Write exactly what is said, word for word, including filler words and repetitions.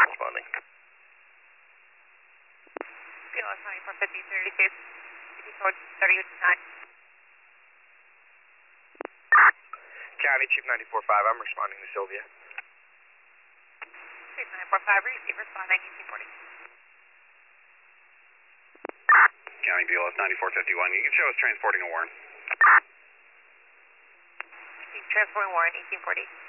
Responding. B L S ninety-four fifty thirty-two. Code thirty-nine. County Chief ninety-four five, I'm responding to Sylvia. Chief ninety-four five, receive responding eighteen forty. County B L S ninety-four fifty-one, you can show us transporting a Warren. Chief transporting Warren eighteen forty.